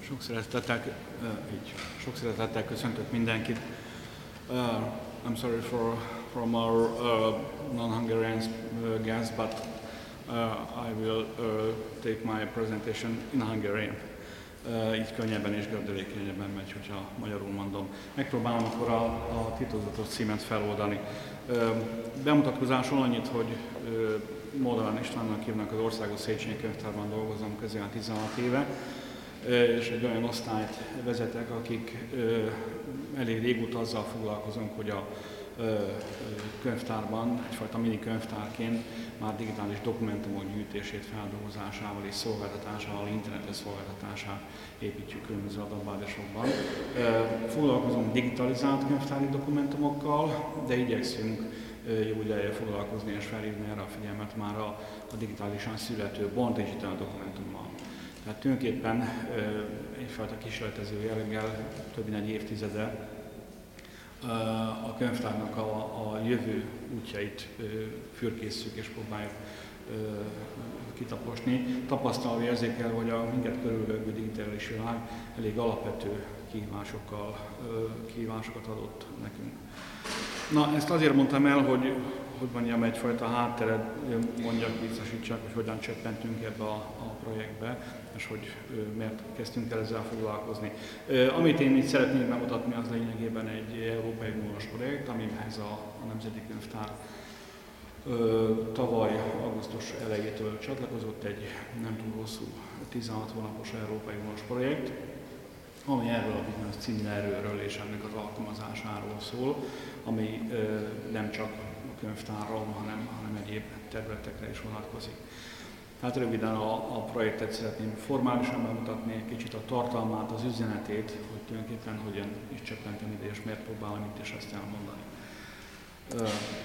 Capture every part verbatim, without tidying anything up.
Sok szeretettel, uh, így, sok szeretettel köszöntök mindenkit. Uh, I'm sorry for from our uh, non-Hungarian uh, guests, but uh, I will uh, take my presentation in Hungarian. Uh, így könnyebben és gördülékenyebben megy, hogyha magyarul mondom. Megpróbálom akkor a, a titokzatos címet feloldani. Uh, bemutatkozáson annyit, hogy uh, Moldovan Istvánnak hívnak, az Országos Széchenyi Könyvtárban dolgozom közel tizenhat éve, és egy olyan osztályt vezetek, akik elég régóta azzal foglalkozunk, hogy a könyvtárban, egyfajta mini könyvtárként már digitális dokumentumok gyűjtését, feldolgozásával és szolgáltatásával, internetes szolgáltatását építjük különböző adatbázisokban. Foglalkozunk digitalizált könyvtári dokumentumokkal, de igyekszünk jó ideje foglalkozni és felhívni erre a figyelmet már a, a digitálisan születő Born Digital dokumentummal. Tehát tulajdonképpen egyfajta kísérletező jelleggel több mint egy évtizede a könyvtárnak a, a jövő útjait fürkészszük és próbáljuk kitaposni. Tapasztalva érzékel, hogy a minket körülvevő digitális világ elég alapvető kihívásokkal, kihívásokat adott nekünk. Na, ezt azért mondtam el, hogy, hogy mondjam, egyfajta hátteret mondjak, biztosítsak, hogy hogyan csöppentünk ebbe a, a projektbe, és hogy miért kezdtünk el ezzel foglalkozni. Amit én itt szeretnék bemutatni, az lényegében egy Európai Uniós projekt, amihez a, a Nemzeti Könyvtár tavaly augusztus elejétől csatlakozott, egy nem túl hosszú, tizenhat hónapos Európai Uniós projekt, ami erről a bizonyos címerőről és ennek az alkalmazásáról szól, ami ö, nem csak a könyvtárról, hanem, hanem egyéb területekre is vonatkozik. Hát röviden a, a projektet szeretném formálisan bemutatni, egy kicsit a tartalmát, az üzenetét, hogy tulajdonképpen hogyan is csökkenteni ide, és miért próbálom itt is ezt elmondani. Ö,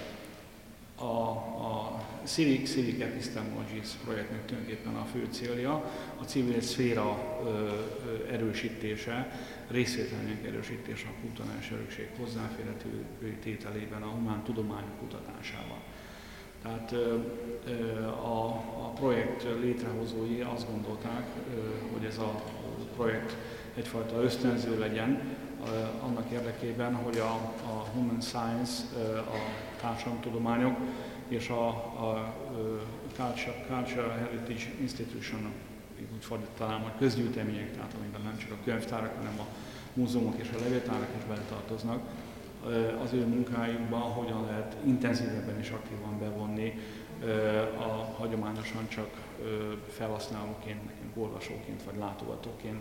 A, a Civic, Civic Epistemologies projektnek tulajdonképpen a fő célja a civil szféra ö, ö, erősítése, részvételének erősítése a kulturális örökség hozzáférhetővé tételében, a humán tudományok kutatásában. Tehát ö, ö, a, a projekt létrehozói azt gondolták, ö, hogy ez a projekt egyfajta ösztönző legyen ö, annak érdekében, hogy a, a human science, ö, a társadalomtudományok és a, a Culture, Cultural Heritage Institution, úgy fordítanám, a közgyűjtemények, tehát amiben nem csak a könyvtárak, hanem a múzeumok és a levéltárak is beletartoznak, az ő munkájukban hogyan lehet intenzívebben és aktívan bevonni a hagyományosan csak felhasználóként, nekünk olvasóként vagy látogatóként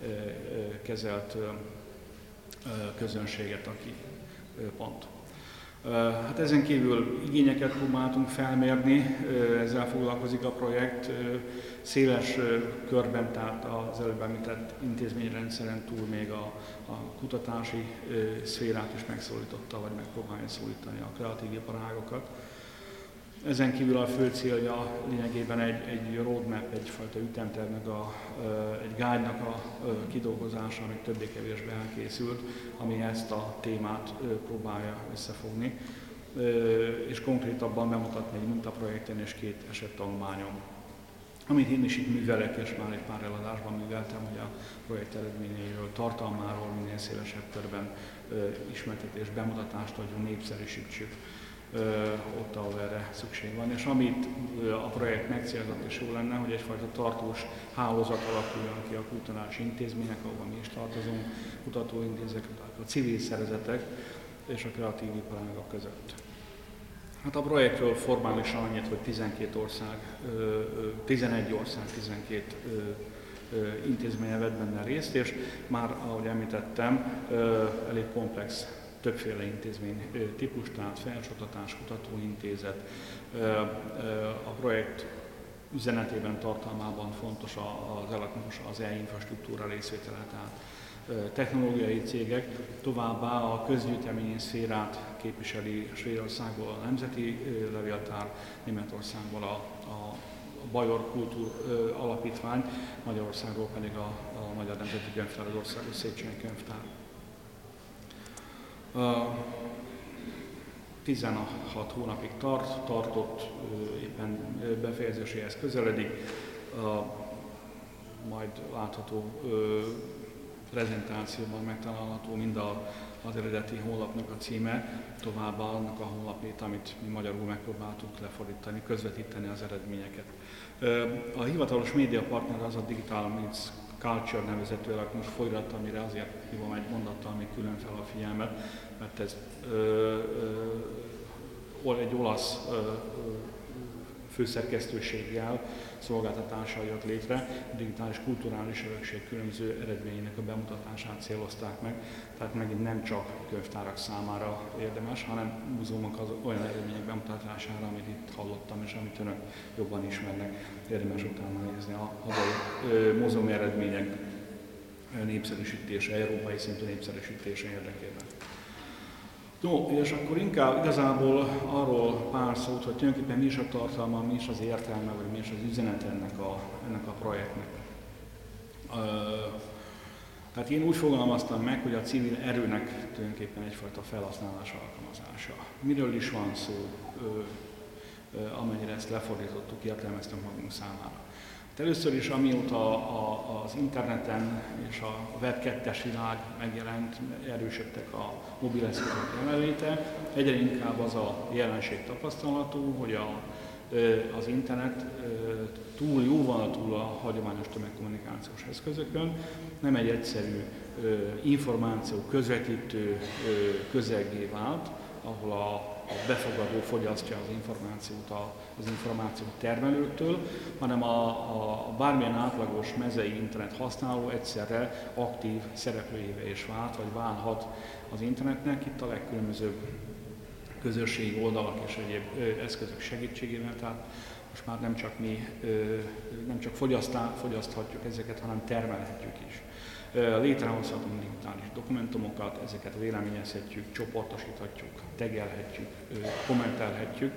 kezelt közönséget, aki pont. Hát ezen kívül igényeket próbáltunk felmérni, ezzel foglalkozik a projekt széles körben, tehát az előbb említett intézményrendszeren túl még a, a kutatási szférát is megszólította, vagy megpróbálja szólítani a kreatív iparágokat. Ezen kívül a fő célja lényegében egy, egy roadmap, egyfajta ütemtervnek, a, egy guide-nak a kidolgozása, ami többé-kevésbé elkészült, ami ezt a témát próbálja összefogni, és konkrétabban bemutatni egy mintaprojekten és két esettanulmányon, amit én is itt művelek, és már egy pár eladásban műveltem, hogy a projekt eredményeiről, tartalmáról minél szélesebb körben ismertetés, bemutatást adjunk, népszerűsítsük ott, ahol erre szükség van. És amit a projekt megcélzott, és jó lenne, hogy egyfajta tartós hálózat alakuljon ki a kulturális intézmények, ahol mi is tartozunk, kutatóintézetek, a civil szervezetek és a kreatív iparágak között. Hát a projektről formálisan annyit, hogy tizenkét ország, tizenegy ország, tizenkét intézménye vett benne részt, és már, ahogy említettem, elég komplex többféle intézmény típus, tehát felsőoktatás, kutatóintézet. A projekt üzenetében, tartalmában fontos az elektronikus, az e-infrastruktúra részvétele, tehát technológiai cégek, továbbá a közgyűjteményi szférát képviseli Svédországból a Nemzeti Levéltár, Németországból a, a Bajor Kultúr Alapítvány, Magyarországról pedig a, a Magyar Nemzeti Könyvtár, az Országos Széchenyi Könyvtár. tizenhat hónapig tart, tartott, éppen befejezéséhez közeledik. majd látható prezentációban megtalálható mind a, az eredeti honlapnak a címe, továbbá annak a honlapét, amit mi magyarul megpróbáltuk lefordítani, közvetíteni az eredményeket. A hivatalos médiapartner az a Digital Meets Culture nevezetű elektronikus folyirat, amire azért hívom egy mondattal még külön fel a figyelmet, mert ez ö, ö, egy olasz ö, főszerkesztőséggel szolgáltatással jött létre, a digitális kulturális örökség különböző eredményének a bemutatását célozták meg, tehát megint nem csak könyvtárak számára érdemes, hanem múzeumok az olyan eredmények bemutatására, amit itt hallottam, és amit önök jobban ismernek, érdemes utána nézni a hazai múzeumi eredmények népszerűsítése, európai szintű népszerűsítése érdekében. No, és akkor inkább igazából arról pár szót, hogy tulajdonképpen mi is a tartalma, mi is az értelme, vagy mi is az üzenet ennek a, ennek a projektnek. Uh, tehát én úgy fogalmaztam meg, hogy a civil erőnek tulajdonképpen egyfajta felhasználás alkalmazása. Miről is van szó, uh, uh, amennyire ezt lefordítottuk, értelmeztem magunk számára. Először is, amióta a, az interneten és a web kettes világ megjelent, erősödtek a mobileszközök jelenléte, egyre inkább az a jelenség tapasztalható, hogy a, az internet túl, jóval túl a hagyományos tömegkommunikációs eszközökön nem egy egyszerű információ közvetítő közeggé vált, ahol a a befogadó fogyasztja az információt az információ termelőtől, hanem a, a bármilyen átlagos mezei internet használó egyszerre aktív szereplőjévé is vált, vagy válhat az internetnek. Itt a legkülönbözőbb közösségi oldalak és egyéb ö, eszközök segítségével, tehát most már nem csak mi ö, nem csak fogyasztá, fogyaszthatjuk ezeket, hanem termelhetjük is. Létrehozhatunk digitális dokumentumokat, ezeket véleményezhetjük, csoportosíthatjuk, tegelhetjük, kommentelhetjük.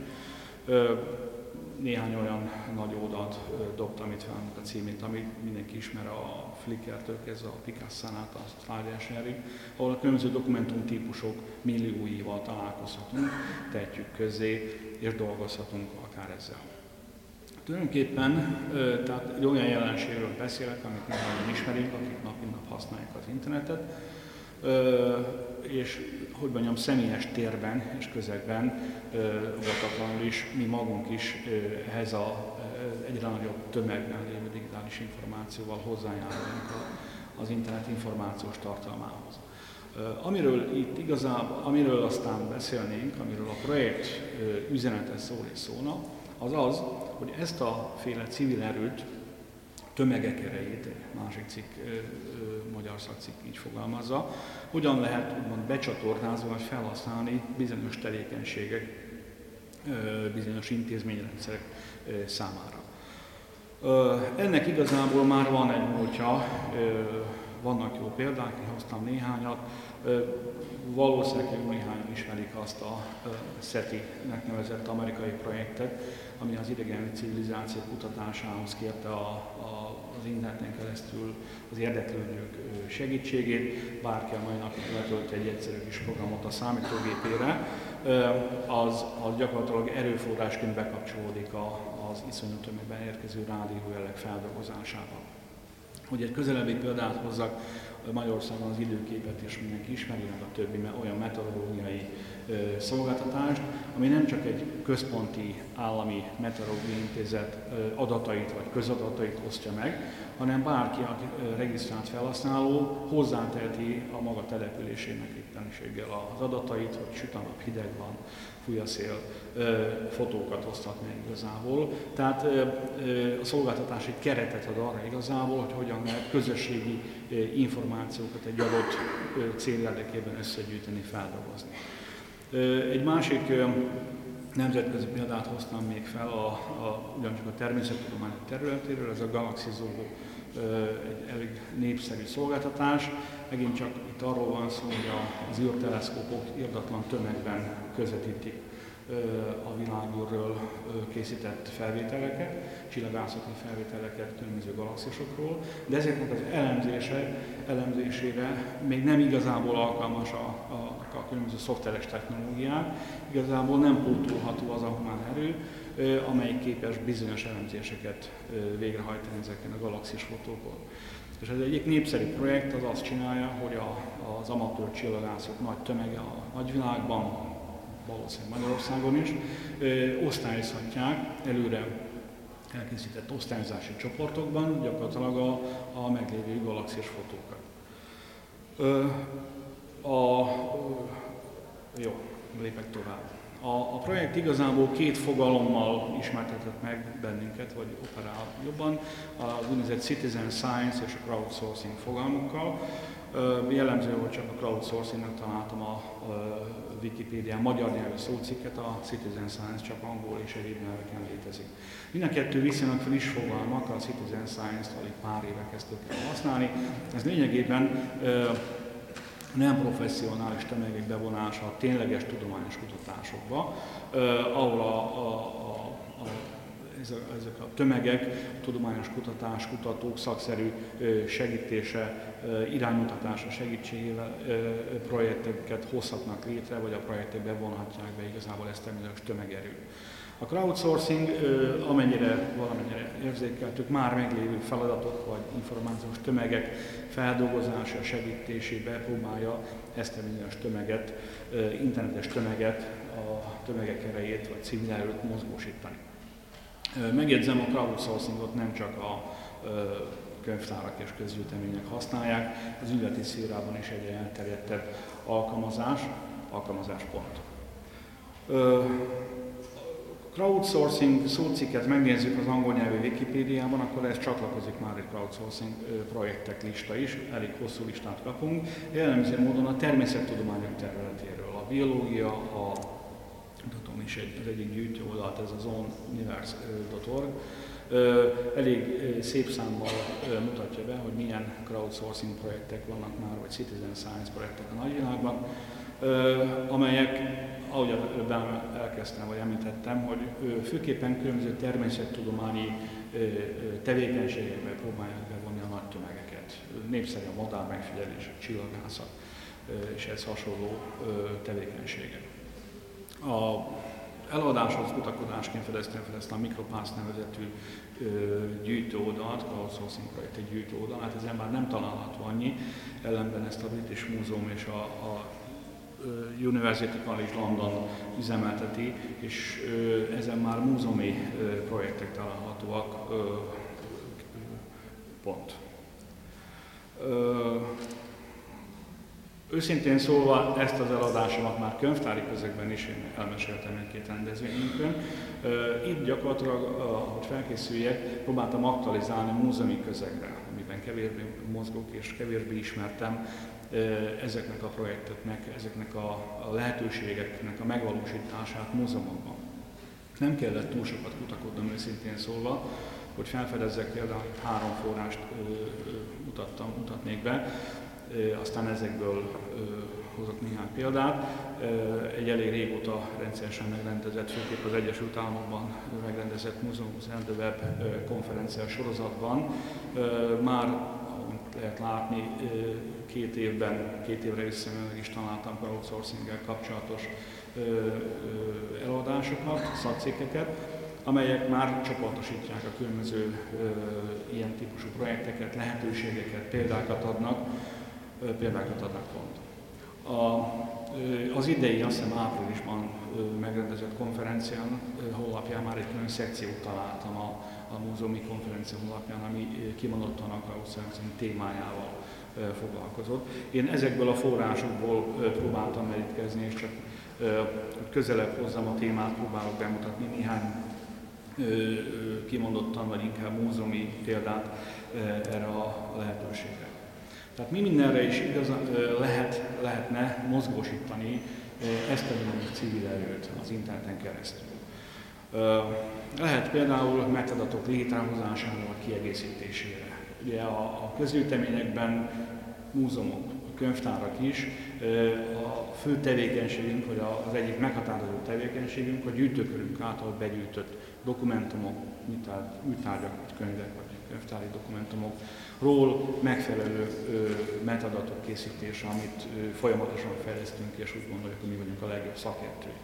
Néhány olyan nagy oldalt dobtam itt fel a címét, amit mindenki ismer, a Flickr-től kezdve a Picasso-n át a SlideShare-ig, ahol a különböző dokumentumtípusok millióival találkozhatunk, tehetjük közzé és dolgozhatunk akár ezzel. Tulajdonképpen tehát egy olyan jelenségről beszélek, amit nagyon ismerünk, akik nap mint nap használják az internetet, és hogy mondjam, személyes térben és közegben voltatlanul is mi magunk is ehhez a egyre nagyobb tömegben lévő digitális információval hozzájárulunk az internet információs tartalmához. Amiről itt igazából, amiről aztán beszélnénk, amiről a projekt üzenete szól és szólna, az az, hogy ezt a féle civil erőt, tömegek erejét, egy másik cikk, ö, ö, magyar szakcikk így fogalmazza, hogyan lehet úgymond becsatornázni vagy felhasználni bizonyos tevékenységek, ö, bizonyos intézményrendszerek ö, számára. Ö, ennek igazából már van egy múltja, ö, vannak jó példák, én hoztam néhányat. Valószínűleg néhányan ismerik azt a SETI-nek nevezett amerikai projektet, ami az idegen civilizáció kutatásához kérte a, a, az interneten keresztül az érdeklődők segítségét. Bárki a mai napig letölt egy egyszerű kis programot a számítógépére, az, az gyakorlatilag erőforrásként bekapcsolódik a, az iszonyú tömegben érkező rádiójelek feldolgozásába. Hogy egy közelebbi példát hozzak, Magyarországon az időképet is mindenki ismeri, meg a többi olyan meteorológiai ö, szolgáltatást, ami nem csak egy központi állami meteorológiai intézet ö, adatait vagy közadatait osztja meg, hanem bárki, aki ö, regisztrált felhasználó hozzáteheti a maga településének éppenséggel az adatait, hogy süt a nap, hideg van, fúj a szél, ö, fotókat osztat meg igazából. Tehát ö, ö, a szolgáltatás egy keretet ad arra igazából, hogy hogyan lehet közösségi ö, információkat egy adott ö, cél érdekében összegyűjteni, feldolgozni. Ö, egy másik ö, nemzetközi példát hoztam még fel, a, a, ugyancsak a természettudományok területéről, ez a Galaxy Zoo, egy elég népszerű szolgáltatás. Megint csak itt arról van szó, hogy az űrteleszkópok irdatlan tömegben közvetítik a világűrről készített felvételeket, csillagászati felvételeket különböző galaxisokról, de ezeknek az elemzése, elemzésére még nem igazából alkalmas a, a, a különböző szoftveres technológiák, igazából nem pótolható az a humán erő, amelyik képes bizonyos elemzéseket végrehajtani ezeken a galaxis fotókon. És ez egyik népszerű projekt az azt csinálja, hogy a, az amatőr csillagászok nagy tömege a nagyvilágban, valószínűleg Magyarországon is, ö, osztályozhatják előre elkészített osztályozási csoportokban gyakorlatilag a, a meglévő galaxis fotókat. Ö, a, jó, lépek tovább. A, a projekt igazából két fogalommal ismertetett meg bennünket, vagy operál jobban, az úgynevezett citizen science és a crowdsourcing fogalmukkal. Jellemző, hogy csak a crowdsourcingnak találtam a, a Wikipédián magyar nyelvű szócikket, a citizen science csak angol és egyéb nyelveken létezik. Mind a kettő viszonylag friss fogalmak, a citizen science-t alig pár éve kezdtük el használni. Ez lényegében nem professzionális tömegek bevonása a tényleges tudományos kutatásokba, ahol a, a, a, a, ezek a tömegek, a tudományos kutatás, kutatók szakszerű segítése, iránymutatása segítségével projekteket hozhatnak létre, vagy a projektek bevonhatják be igazából ezt a bizonyos tömegerőt. A crowdsourcing, amennyire valamennyire érzékeltük, már meglévő feladatok vagy információs tömegek feldolgozása, segítésébe próbálja ezt a bizonyos tömeget, internetes tömeget, a tömegek erejét vagy civil erőt mozgósítani. Megjegyzem, a crowdsourcingot nem csak a könyvtárak és közgyűjtemények használják, az üzleti szférában is egy elterjedtebb alkalmazás, alkalmazáspont. Crowdsourcing szócikket megnézzük az angol nyelvű Wikipédiában, akkor ez csatlakozik már egy crowdsourcing projektek lista is, elég hosszú listát kapunk. Jellemző módon a természettudományok területéről, a biológia, a mutatom is egy, az egyik gyűjtőoldalt, ez az own universe dot org, elég szép számmal mutatja be, hogy milyen crowdsourcing projektek vannak már, vagy citizen science projektek a nagyvilágban, amelyek, ahogy előbb elkezdtem, vagy említettem, hogy főképpen különböző természettudományi tevékenységekbe próbálják bevonni a nagy tömegeket. Népszerű a madár megfigyelés, a csillagászat és ez hasonló tevékenységek. A eladáshoz kutakodásként fedeztem fel ezt a MicroPass nevezetű gyűjtőoldalt, crowdsourcing projekt egy gyűjtőoldal, hát ezen már nem található annyi, ellenben ezt a British Museum és a, a University College London üzemelteti, és ezen már múzeumi projektek találhatóak, pont. Őszintén szólva ezt az eladásomat már könyvtári közegben is én elmeséltem egy-két rendezvényünkön. Itt gyakorlatilag, hogy felkészüljek, próbáltam aktualizálni a múzeumi közegre, amiben kevésbé mozgok és kevésbé ismertem ezeknek a projekteknek, ezeknek a lehetőségeknek a megvalósítását múzeumokban. Nem kellett túl sokat kutakodnom őszintén szólva, hogy felfedezzek például három forrást mutattam, mutatnék be, aztán ezekből hozok néhány példát. Egy elég régóta rendszeresen megrendezett, főképp az Egyesült Államokban megrendezett Museums and the Web konferencia sorozatban már, ahogy lehet látni, két évben, két évre visszamenőleg is találtam crowdsourcing-gel kapcsolatos eladásokat, szakcikkeket, amelyek már csoportosítják a különböző ilyen típusú projekteket, lehetőségeket, példákat adnak, példákat adnak pont. A, az idei, azt hiszem áprilisban megrendezett konferencián honlapján már egy külön szekciót találtam a, a múzeumi konferencia honlapján, ami kimondottan a crowdsourcing témájával foglalkozott. Én ezekből a forrásokból próbáltam merítkezni, és csak közelebb hozzam a témát, próbálok bemutatni néhány kimondottan, vagy inkább múzeumi példát erre a lehetőségre. Tehát mi mindenre is igazán lehet, lehetne mozgósítani ezt a civil erőt az interneten keresztül. Lehet például metadatok létrehozására vagy kiegészítésére. Ugye a, a közgyűjteményekben, múzeumok, könyvtárak is, a fő tevékenységünk, vagy az egyik meghatározó tevékenységünk a gyűjtőkörünk által begyűjtött dokumentumok, műtárgyak, vagy könyvek, vagy könyvtári dokumentumokról megfelelő metadatok készítése, amit folyamatosan fejlesztünk, és úgy gondoljuk, hogy mi vagyunk a legjobb szakértői.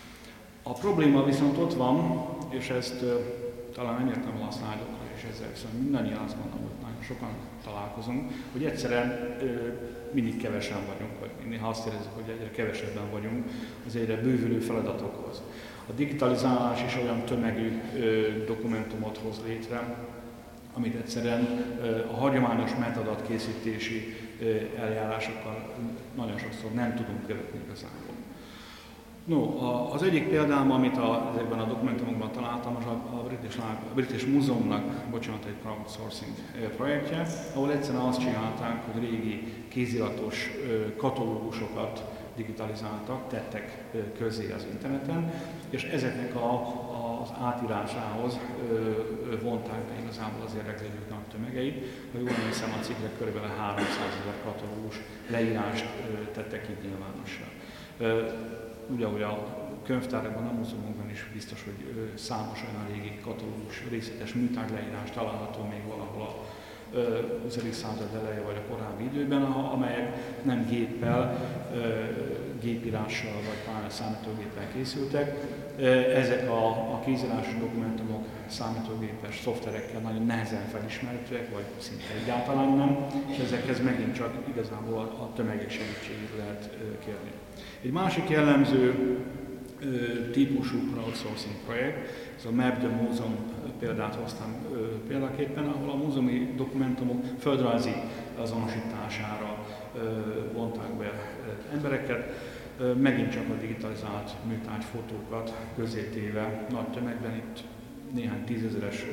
A probléma viszont ott van, és ezt talán nem értem el a szlájdokra, és ezzel viszont mindannyian azt gondolom, hogy nagyon sokan találkozunk, hogy egyszerűen mindig kevesen vagyunk, vagy néha azt érezzük, hogy egyre kevesebben vagyunk az egyre bővülő feladatokhoz. A digitalizálás is olyan tömegű dokumentumot hoz létre, amit egyszerűen a hagyományos metadatkészítési eljárásokkal nagyon sokszor nem tudunk követni igazából. No, az egyik példám, amit a, ezekben a dokumentumokban találtam, az a, a British, a British Museumnak, bocsánat, egy crowdsourcing projektje, ahol egyszerűen azt csinálták, hogy régi kéziratos katalógusokat digitalizáltak, tettek közé az interneten, és ezeknek a, az átírásához vonták be igazából az érdeklődők nagy tömegeit. Ha jól emlékszem, a cikkek körülbelül háromszázezer katalógus leírást tettek így nyilvánossá. Úgy, ahogy a könyvtárakban, a múzeumokban is biztos, hogy számos olyan régi katalógus, részletes műtárgyleírás található még valahol a huszadik század eleje vagy a korábbi időben, amelyek nem géppel, gépírással vagy pláne számítógéppel készültek. Ezek a, a kézírásos dokumentumok számítógépes szoftverekkel nagyon nehezen felismerhetőek, vagy szinte egyáltalán nem, és ezekhez megint csak igazából a, a tömegek segítségét lehet kérni. Egy másik jellemző típusú crowdsourcing projekt, ez a Map the Museum példát hoztam példaképpen, ahol a múzeumi dokumentumok földrajzi azonosítására vonták be embereket, megint csak a digitalizált műtárgy fotókat közétéve nagy tömegben, itt néhány tízezeres,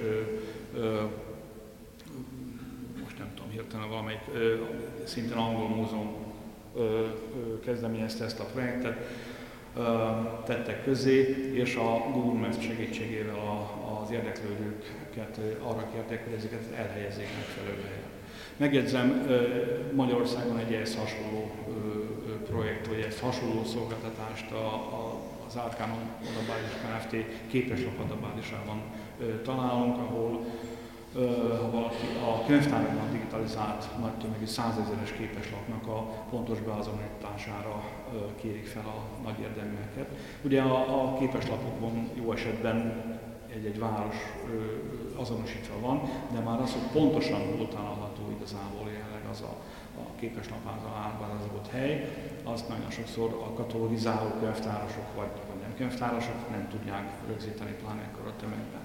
most nem tudom hirtelen valamelyik, szintén angol múzeum kezdeményezte ezt a projektet, tettek közé, és a Google Maps segítségével az érdeklődőket arra kérték, hogy ezeket elhelyezzék megfelelő helyen. Megjegyzem, Magyarországon egy ehhez hasonló projekt, vagy egy hasonló szolgáltatást az Arcanum Adatbázis Kft. Képeslap adatbázisában találunk, ahol ha valaki a könyvtárakban digitalizált nagy tömegű százezeres képeslapnak a pontos beazonosítására kérik fel a nagy érdeműeket. Ugye a, a képeslapokon jó esetben egy-egy város azonosítva van, de már az, hogy pontosan hol található igazából jelenleg az a, a képeslap által ábrázolott hely, azt nagyon sokszor a katalogizáló könyvtárosok vagy, vagy nem könyvtárosok nem tudják rögzíteni, pláne ekkor a tömegben.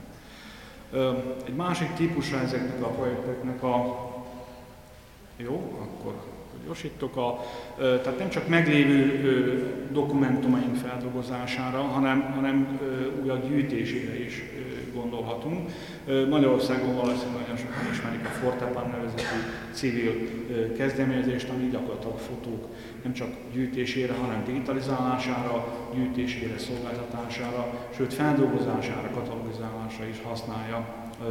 Egy másik típusra ezeknek a projekteknek a... Jó, akkor gyorsítok. A, tehát nem csak meglévő dokumentumaink feldolgozására, hanem, hanem újabb gyűjtésére is gondolhatunk. Magyarországon valószínűleg nagyon sokan ismerik a Fortepan nevezetű civil kezdeményezést, ami gyakorlatilag fotók nem csak gyűjtésére, hanem digitalizálására, gyűjtésére, szolgáltatására, sőt feldolgozására, katalogizálásra is használja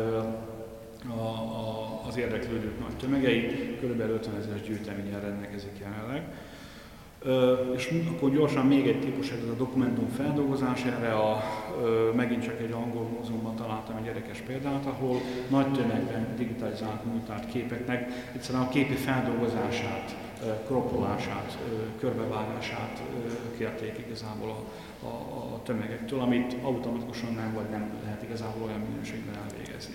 a, a, az érdeklődők nagy tömegeit, kb. ötvenezer gyűjteménnyel rendelkezik jelenleg. Uh, és akkor gyorsan még egy típus, ez a dokumentum feldolgozás, erre a, uh, megint csak egy angol múzeumban találtam egy érdekes példát, ahol nagy tömegben digitalizált műtárt képeknek egyszerűen a képi feldolgozását, uh, kroppolását, uh, körbevágását uh, kérték igazából a, a, a tömegektől, amit automatikusan nem vagy nem lehet igazából olyan minőségben elvégezni.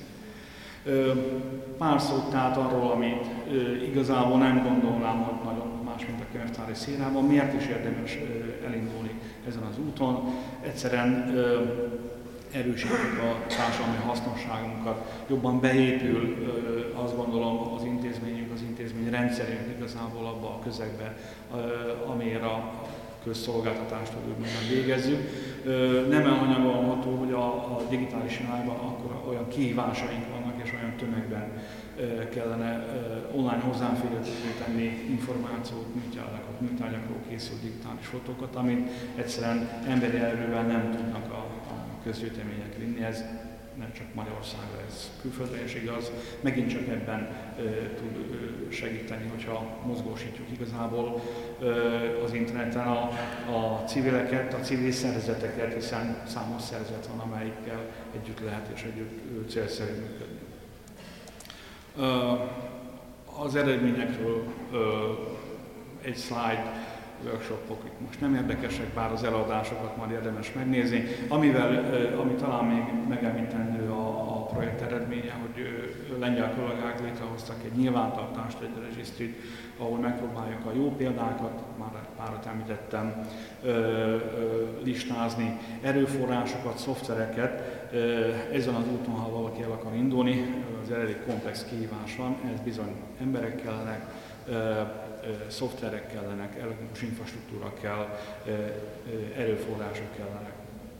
Pár szót tehát arról, amit igazából nem gondolnám, hogy nagyon más, mint a könyvtári színában, miért is érdemes elindulni ezen az úton. Egyszerűen erősítjük a társadalmi hasznosságunkat, jobban beépül, azt gondolom, az intézményünk, az intézmény rendszerünk igazából abba a közegbe, amire a közszolgáltatást végezzük. Nem elhanyagolható, hogy a, a digitális világban akkor olyan kihívásaink vannak, és olyan tömegben kellene online hozzáférhetővé tenni információt, műtárgyakat, műtárgyakról készült digitális fotókat, amit egyszerűen emberi erővel nem tudnak a, a közgyűjtemények vinni. Ez nem csak Magyarországra, ez külföldre is igaz, megint csak ebben ö, tud ö, segíteni, hogyha mozgósítjuk igazából ö, az interneten a, a civileket, a civil szervezeteket, hiszen számos szervezet van, amelyikkel együtt lehet és együtt ö, célszerű működni. Ö, az eredményekről ö, egy slide, workshopok itt most nem érdekesek, bár az eladásokat majd érdemes megnézni. Amivel, ami talán még megemlítendő a, a projekt eredménye, hogy lengyel kollégák létrehoztak egy nyilvántartást, egy registrit, ahol megpróbáljuk a jó példákat, már párat említettem, listázni, erőforrásokat, szoftvereket. Ezen az úton, ha valaki el akar indulni, az elég komplex kihívás van, ez bizony emberek kellenek, szoftverek kellenek, elektronikus infrastruktúra kell, erőforrások kellenek.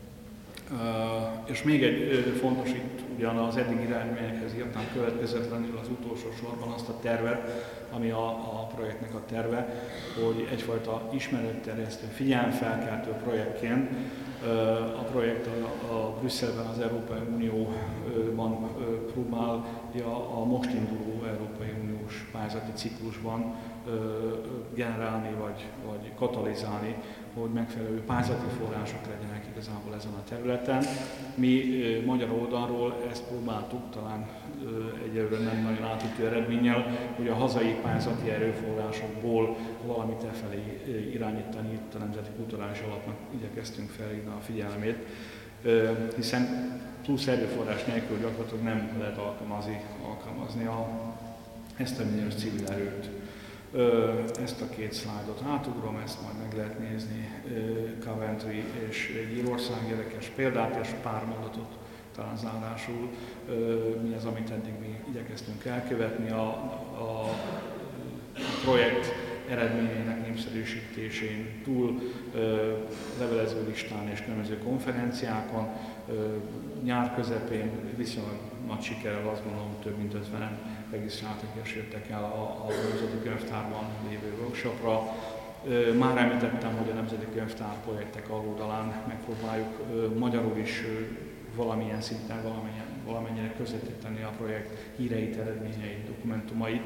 És még egy fontos itt, ugyan az eddig irányelvekhez írtam következetlenül az utolsó sorban azt a tervet, ami a, a projektnek a terve, hogy egyfajta ismeretterjesztő, figyelemfelkeltő projektként a projekt a, a Brüsszelben, az Európai Unióban próbálja a most induló Európai Uniós pályázati ciklusban generálni vagy, vagy katalizálni, hogy megfelelő pályázati források legyenek igazából ezen a területen. Mi magyar oldalról ezt próbáltuk, talán egyelőre nem nagyon átütő eredménnyel, hogy a hazai pályázati erőforrásokból valamit e felé irányítani, itt a Nemzeti Kulturális Alapnak igyekeztünk felhívni a figyelmét, hiszen plusz erőforrás nélkül gyakorlatilag nem lehet alkalmazni, alkalmazni a, ezt a bizonyos civil erőt. Ezt a két szlájdot átugrom, ezt majd meg lehet nézni, Coventry és egy Írország érdekes példát, és pár mondatot talán zárásul, mi az, amit eddig mi igyekeztünk elkövetni a, a projekt eredményeinek népszerűsítésén túl, levelező listán és különböző konferenciákon. Nyár közepén viszonylag nagy sikerrel, azt gondolom, több mint ötvenen regisztráltak és jöttek el a, a Nemzeti Könyvtárban lévő workshopra. Már említettem, hogy a Nemzeti Könyvtár projektek oldalán megpróbáljuk magyarul is valamilyen szinten, valamilyen, valamennyire közvetíteni a projekt híreit, eredményeit, dokumentumait.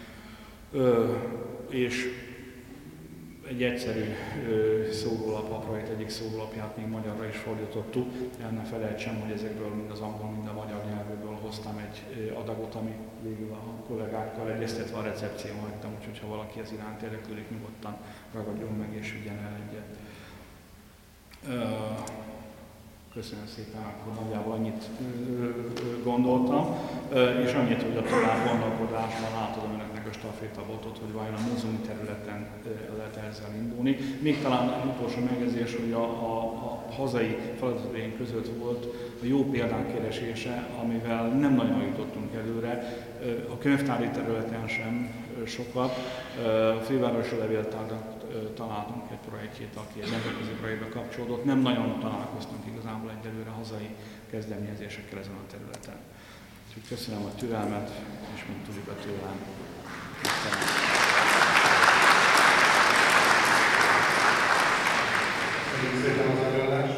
És egy egyszerű szórólap, a projekt egyik szórólapját még magyarra is fordítottuk. El ne felejtsem, hogy ezekből mind az angol, mind a magyar nyelvből hoztam egy adagot, amit végül a kollégákkal egyeztetve a recepción hagytam, úgyhogy ha valaki ez iránt érdeklődik, nyugodtan ragadjon meg és vigyen el egyet. Köszönöm szépen, akkor nagyjából annyit gondoltam, és annyit, hogy a tovább gondolkodásban átadom önöknek a stafétabotot, hogy vajon a múzeumi területen lehet ezzel indulni. Még talán egy utolsó megjegyzés, hogy a, a, a hazai feladataink között volt a jó példák keresése, amivel nem nagyon jutottunk előre, a könyvtári területen sem sokat. Fővárosi Levéltárnak találtunk egy projektjét, aki egy nemzetközi projektbe kapcsolódott. Nem nagyon találkoztunk igazából egyelőre hazai kezdeményezésekkel ezen a területen. Úgyhogy köszönöm a türelmet, és mint tudjuk a tőlem. Köszönöm szépen az előadást.